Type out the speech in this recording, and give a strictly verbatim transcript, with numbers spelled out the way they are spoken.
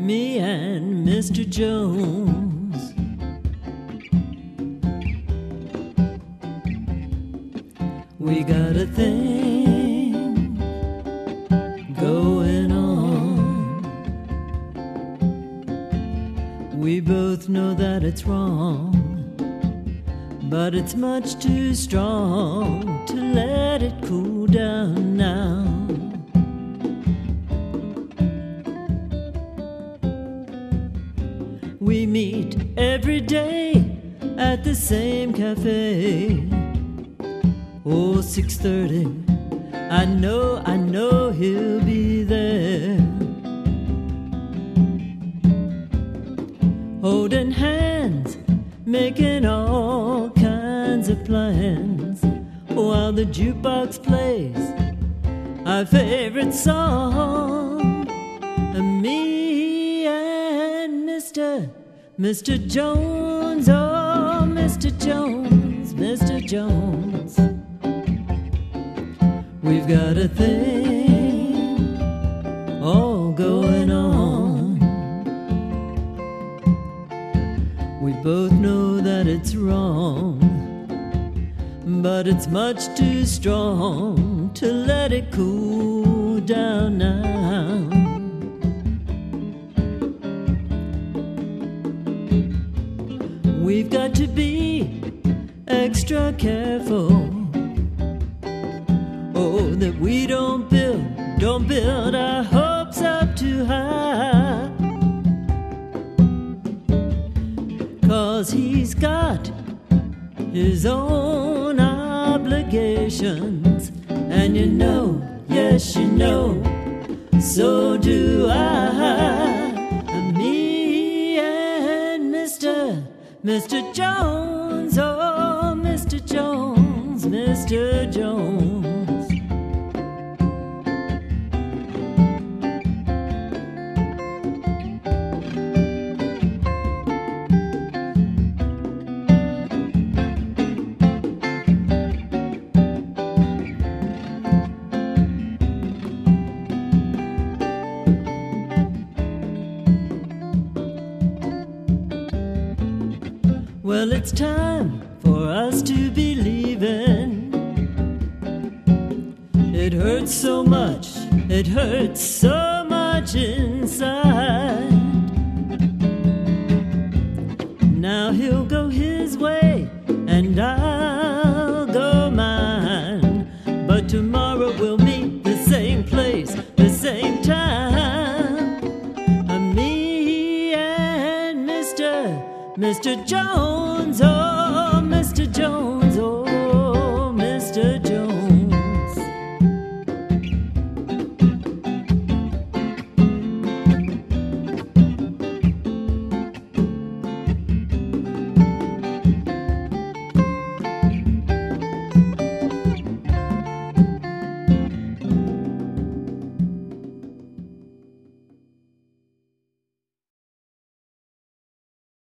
me and Mister Jones. We got a thing going on. We both know that it's wrong, but it's much too strong to let it cool down now. We meet every day at the same cafe. Oh, six thirty, I know, I know he'll be there. Holding hands, making all kinds of plans, while the jukebox plays our favorite song. And me and Mister Mister Jones, oh, Mister Jones, Mister Jones, we've got a thing all going on. We both know that it's wrong, but it's much too strong to let it cool down now. We've got to be extra careful, oh, that we don't build, don't build our hopes up too high. 'Cause he's got his own obligations, and you know, yes you know, so do I. Me and Mister Mister Jones, oh, Mister Jones, Mister Jones. Well, it's time for us to be leaving. It hurts so much, it hurts so much inside. Now he'll go his way and I'll go mine, but tomorrow we'll meet the same place, the same time. Me and Mister Mister Jones,